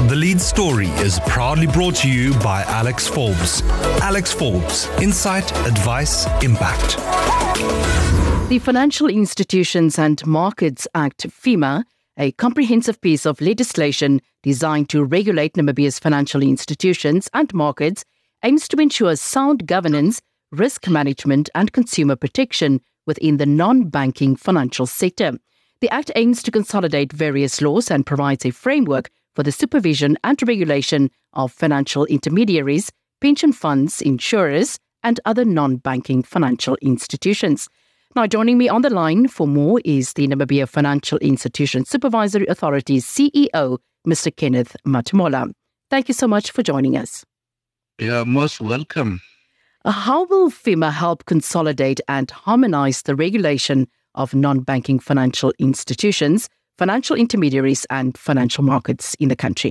The Lead Story is proudly brought to you by Alex Forbes. Alex Forbes, insight, advice, impact. The Financial Institutions and Markets Act, FIMA, a comprehensive piece of legislation designed to regulate Namibia's financial institutions and markets, aims to ensure sound governance, risk management and consumer protection within the non-banking financial sector. The Act aims to consolidate various laws and provides a framework for the supervision and regulation of financial intermediaries, pension funds, insurers, and other non-banking financial institutions. Now, joining me on the line for more is the Namibia Financial Institution Supervisory Authority's CEO, Mr. Kenneth Mathemola. Thank you so much for joining us. You're most welcome. How will FIMA help consolidate and harmonize the regulation of non-banking financial institutions, financial intermediaries, and financial markets in the country?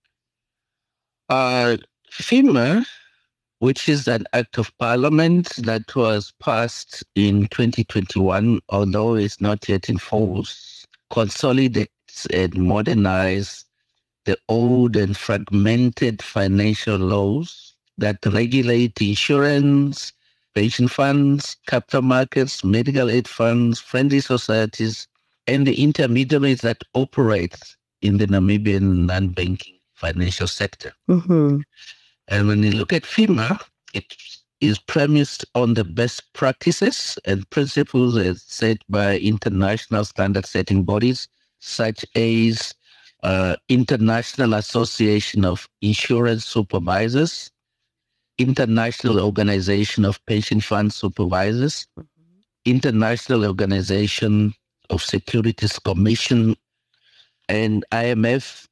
FIMA, which is an act of parliament that was passed in 2021, although it's not yet in force, consolidates and modernizes the old and fragmented financial laws that regulate insurance, pension funds, capital markets, medical aid funds, friendly societies, and the intermediaries that operate in the Namibian non-banking financial sector. Mm-hmm. And when you look at FIMA, it is premised on the best practices and principles as set by international standard-setting bodies, such as International Association of Insurance Supervisors, International Organization of Pension Fund Supervisors, International Organization of Securities Commission, and IMF.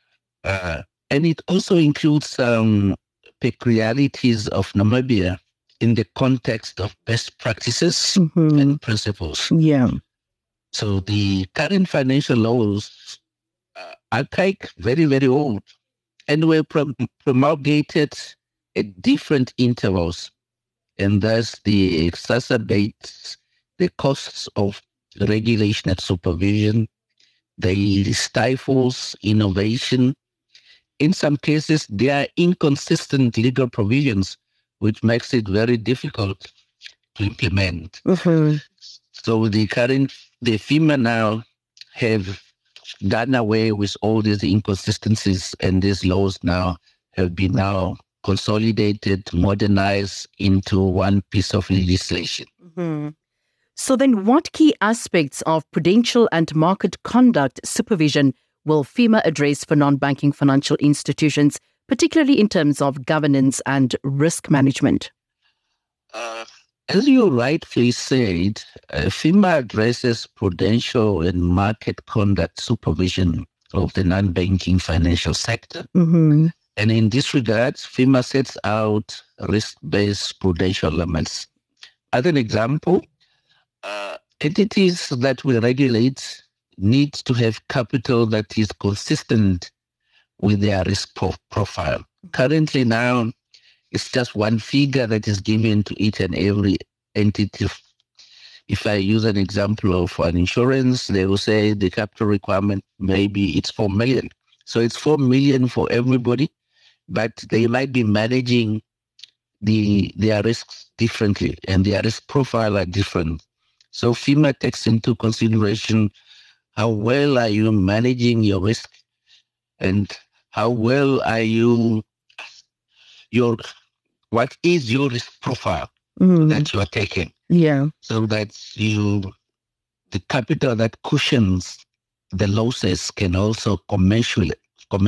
And it also includes peculiarities of Namibia in the context of best practices and principles. Yeah. So the current financial laws are archaic, very, very old, and were promulgated at different intervals, and thus they exacerbate the costs of regulation and supervision. They stifles innovation. In some cases, there are inconsistent legal provisions, which makes it very difficult to implement. Mm-hmm. So the FIMA now have done away with all these inconsistencies, and these laws now have been consolidated, modernized into one piece of legislation. Mm-hmm. So then what key aspects of prudential and market conduct supervision will FIMA address for non-banking financial institutions, particularly in terms of governance and risk management? As you rightfully said, FIMA addresses prudential and market conduct supervision of the non-banking financial sector. Mm-hmm. And in this regard, FIMA sets out risk-based prudential limits. As an example, entities that will regulate need to have capital that is consistent with their risk profile. Currently now, it's just one figure that is given to each and every entity. If I use an example of an insurance, they will say the capital requirement, maybe it's 4 million. So it's 4 million for everybody, but they might be managing their risks differently, and their risk profile are different. So FIMA takes into consideration how well are you managing your risk, and how well are what is your risk profile that you are taking? Yeah. So that the capital that cushions the losses can also commensurate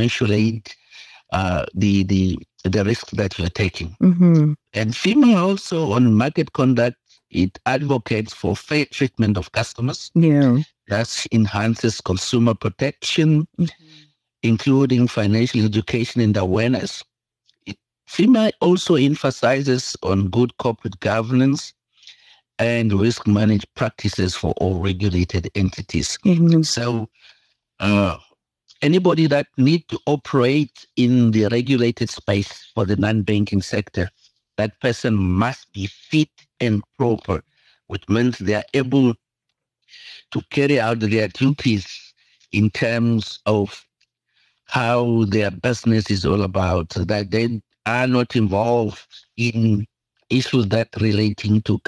the risk that you're taking. Mm-hmm. And FIMA also, on market conduct, it advocates for fair treatment of customers. Yeah. That enhances consumer protection, including financial education and awareness. FIMA also emphasizes on good corporate governance and risk management practices for all regulated entities. Mm-hmm. So anybody that need to operate in the regulated space for the non-banking sector, that person must be fit and proper, which means they are able to carry out their duties in terms of how their business is all about, that they are not involved in issues that relating to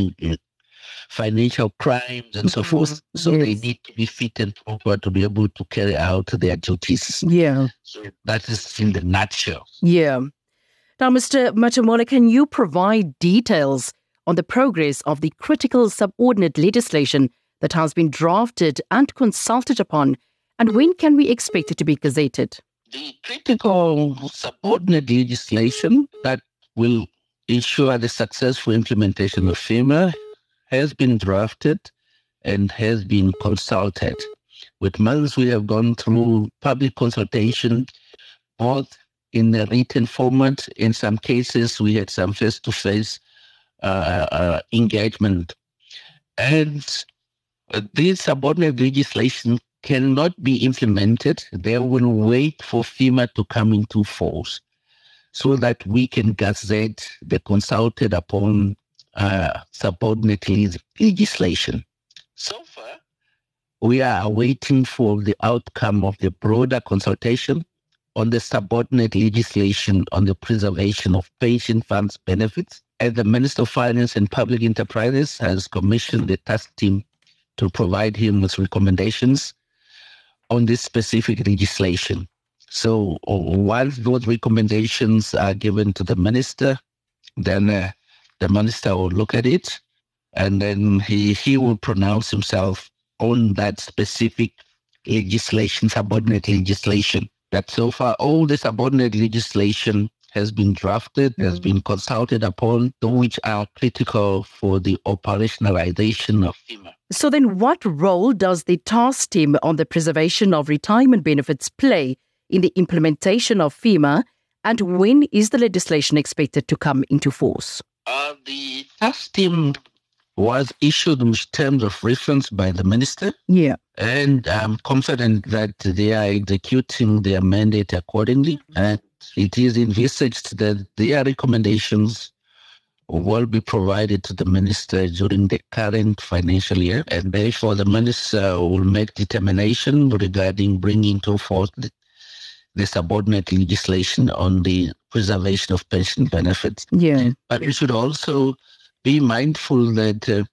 financial crimes and so forth. So they need to be fit and proper to be able to carry out their duties. Yeah. So that is in the nutshell. Yeah. Now, Mr. Matamole, can you provide details on the progress of the critical subordinate legislation that has been drafted and consulted upon, and when can we expect it to be gazetted? The critical subordinate legislation that will ensure the successful implementation of FEMA has been drafted and has been consulted. With months, we have gone through public consultation, both in the written format. In some cases, we had some face-to-face engagement. And this subordinate legislation cannot be implemented. They will wait for FEMA to come into force so that we can gazette the consulted upon subordinate legislation. So far, we are waiting for the outcome of the broader consultation on the subordinate legislation on the preservation of pension funds benefits. And the Minister of Finance and Public Enterprises has commissioned the task team to provide him with recommendations on this specific legislation. So once those recommendations are given to the minister, then the minister will look at it, and then he will pronounce himself on that specific legislation, subordinate legislation. That so far all the subordinate legislation has been drafted, has been consulted upon, which are critical for the operationalization of FEMA. So then what role does the task team on the preservation of retirement benefits play in the implementation of FEMA, and when is the legislation expected to come into force? The task team was issued with terms of reference by the minister. Yeah. And I'm confident that they are executing their mandate accordingly. And it is envisaged that their recommendations will be provided to the minister during the current financial year. And therefore, the minister will make determination regarding bringing to forth the subordinate legislation on the preservation of pension benefits. Yeah. But we should also be mindful that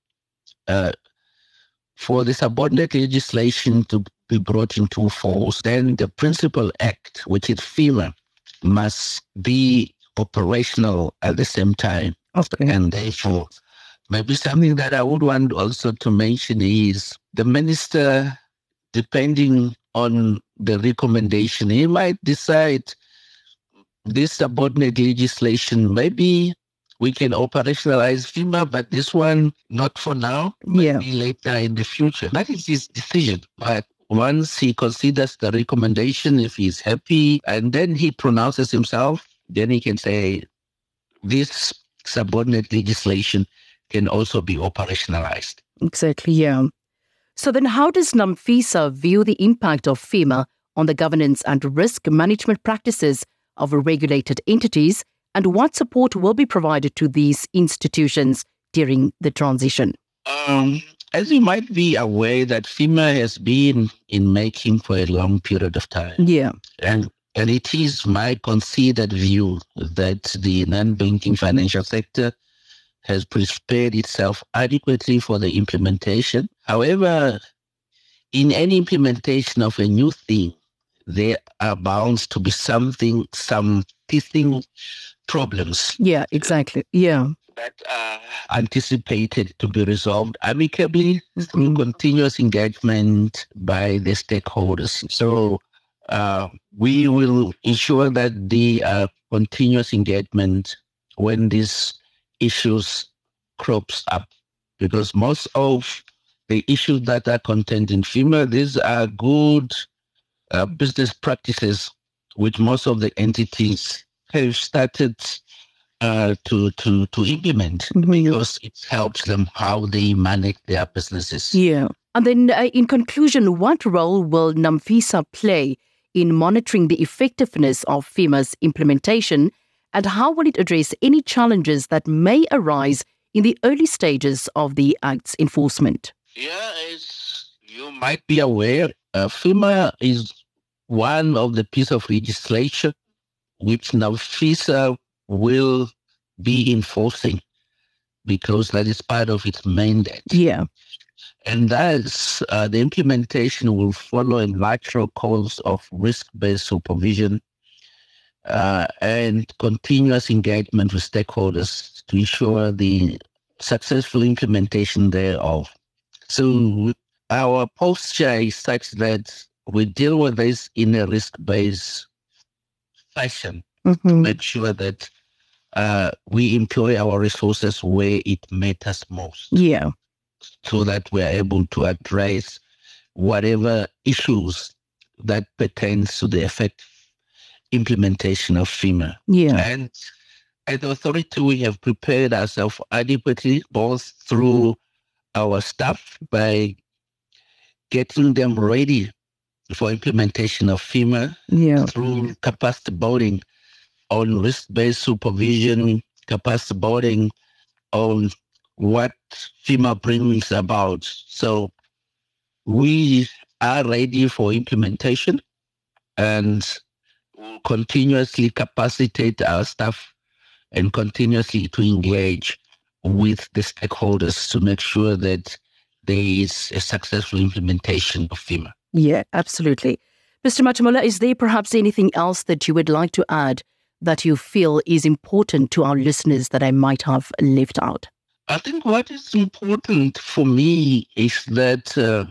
for the subordinate legislation to be brought into force, then the principal act, which is FEMA, must be operational at the same time. Okay. And therefore, maybe something that I would want also to mention is the minister, depending on the recommendation, he might decide this subordinate legislation, maybe we can operationalize FEMA, but this one, not for now, maybe later in the future. That is his decision. But once he considers the recommendation, if he's happy, and then he pronounces himself, then he can say this subordinate legislation can also be operationalized. Exactly, yeah. So then how does NAMFISA view the impact of FEMA on the governance and risk management practices of regulated entities, and what support will be provided to these institutions during the transition? As you might be aware, that FEMA has been in making for a long period of time. Yeah. And it is my considered view that the non-banking financial sector has prepared itself adequately for the implementation. However, in any implementation of a new thing, there are bound to be some teething problems. Yeah, exactly. Yeah. That are anticipated to be resolved amicably through continuous engagement by the stakeholders. So we will ensure that the continuous engagement when these issues crops up, because most of the issues that are contained in FEMA, these are good business practices which most of the entities have started to implement, because it helps them how they manage their businesses. Yeah. And then in conclusion, what role will NAMFISA play in monitoring the effectiveness of FEMA's implementation, and how will it address any challenges that may arise in the early stages of the Act's enforcement? Yeah, as you might be aware, FEMA is one of the piece of legislation which now FISA will be enforcing, because that is part of its mandate. Yeah. And that's the implementation will follow a natural course of risk-based supervision and continuous engagement with stakeholders to ensure the successful implementation thereof. So our posture is such that we deal with this in a risk-based fashion to make sure that we employ our resources where it matters most. Yeah. So that we're able to address whatever issues that pertains to the effective implementation of FEMA. Yeah. And at the authority, we have prepared ourselves adequately, both through our staff by getting them ready for implementation of FEMA, through capacity building on risk-based supervision, capacity building on what FEMA brings about. So we are ready for implementation and will continuously capacitate our staff and continuously to engage with the stakeholders to make sure that there is a successful implementation of FEMA. Yeah, absolutely. Mr. Matemola, is there perhaps anything else that you would like to add that you feel is important to our listeners that I might have left out? I think what is important for me is that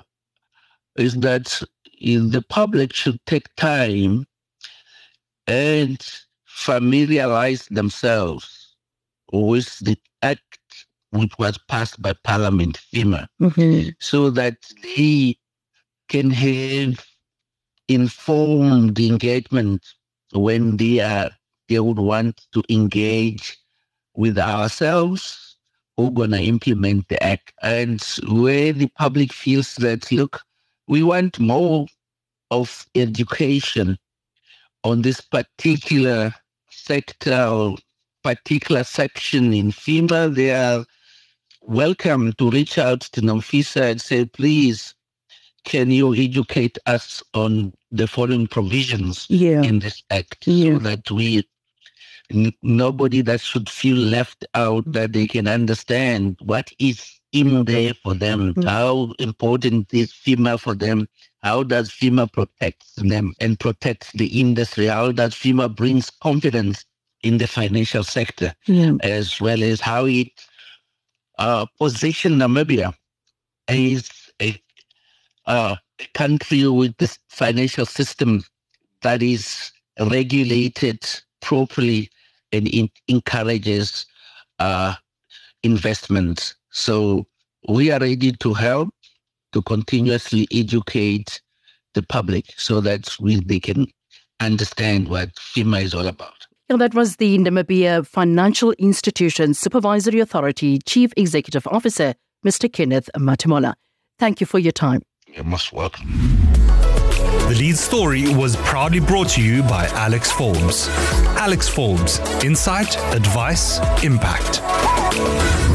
the public should take time and familiarize themselves with the act which was passed by Parliament, FEMA, so that they can have informed engagement when they would want to engage with ourselves who are going to implement the act. And where the public feels that, look, we want more of education on this particular sector or particular section in FEMA, they are welcome to reach out to NAMFISA and say, please, can you educate us on the following provisions in this act, so that nobody that should feel left out, that they can understand what is in there for them, how important is FEMA for them, how does FEMA protect them and protect the industry, how does FEMA brings confidence in the financial sector, as well as how it positions Namibia as a country with this financial system that is regulated properly and encourages investment. So we are ready to help to continuously educate the public so that they can understand what FEMA is all about. And that was the Namibia Financial Institutions Supervisory Authority Chief Executive Officer, Mr. Kenneth Matemola. Thank you for your time. You're most welcome. The lead story was proudly brought to you by Alex Forbes. Alex Forbes, Insight, Advice, Impact.